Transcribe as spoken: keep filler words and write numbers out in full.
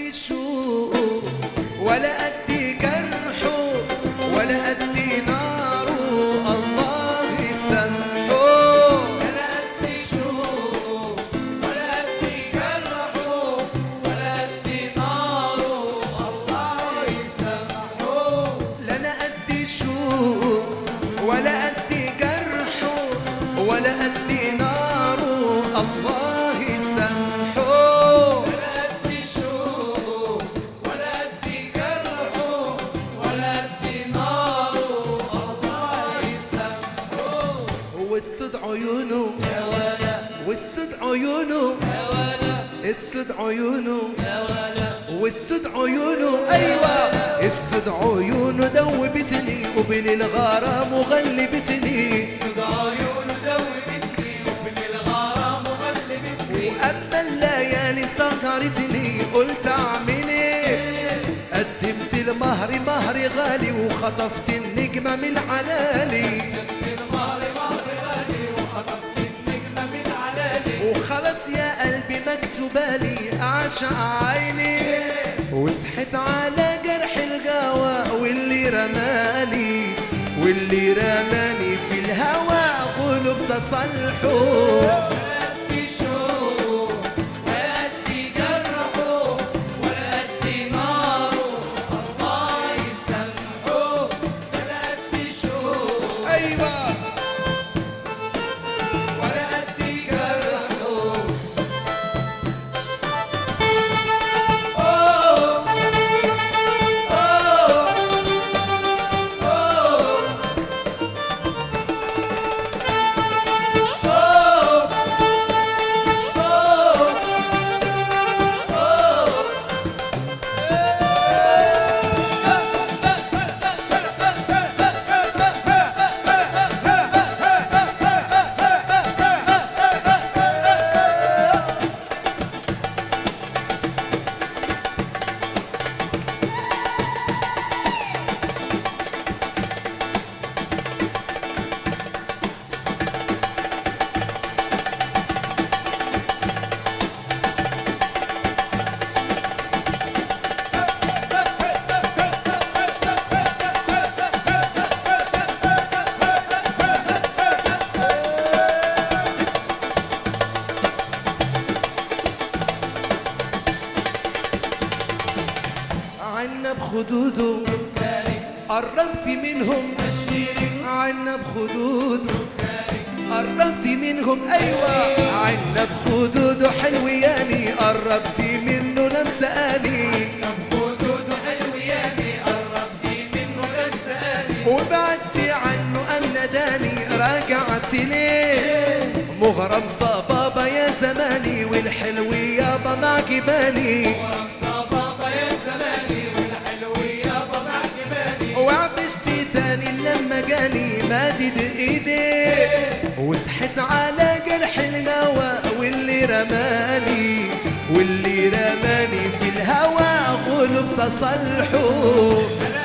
أدي شوق ولا أدي جرحه ولا أدي ناره الله يسامحه. لا أدي شوق ولا أدي جرحه ولا أدي ناره الله يسامحه. لا أنا أدي شوق ولا أدي جرحه ولا أدي ناره الله يسامحه. لا أدي شوق ولا أدي جرحه ولا أدي ناره الله يسامحه. والسود عيونه يا ولا والسود عيونه يا ولا السود عيونه يا ولا والسود عيونه أيوة السود عيونه دوبتني وبين الغرام وغلبتني. سود عيونه دوبتني وبين الغرام وغلبتني. وأما الليالي سهرتني قلت أعمل إيه؟ قدمت المهر مهر غالي وخطفت النجمة من العلالي. المهر مهر غالي وخطفت النجمة من علالي. وخلاص يا قلبي مكتوبالي أعشق عيني وصحت على جرح الغوا واللي رماني واللي رماني في الهوى قلوب تصلحه. ولا أدي شوق ولا أدي جرحه ولا أدي ناره الله يسامحه. ولا أدي شوق أيوة ولا أدي جرحه. أوه أوه عنا بخدوده قربت منهم عنا بخدوده قربت منهم أيوة عنا بخدوده حلوياني قربت منه لمساني خدوده حلوياني قربتي منه لمساني. وبعدت عنه أم نداني راجعت ليه مغرم صبابة يا زماني والحلو يابا مع جبالي. ورمصة بابا يا زماني والحلو يابا مع جبالي. وعطشت تاني لما جاني مادد ايديه وصحت على جرح الهوى واللي رماني واللي رماني في الهوى قلوب تصلحه.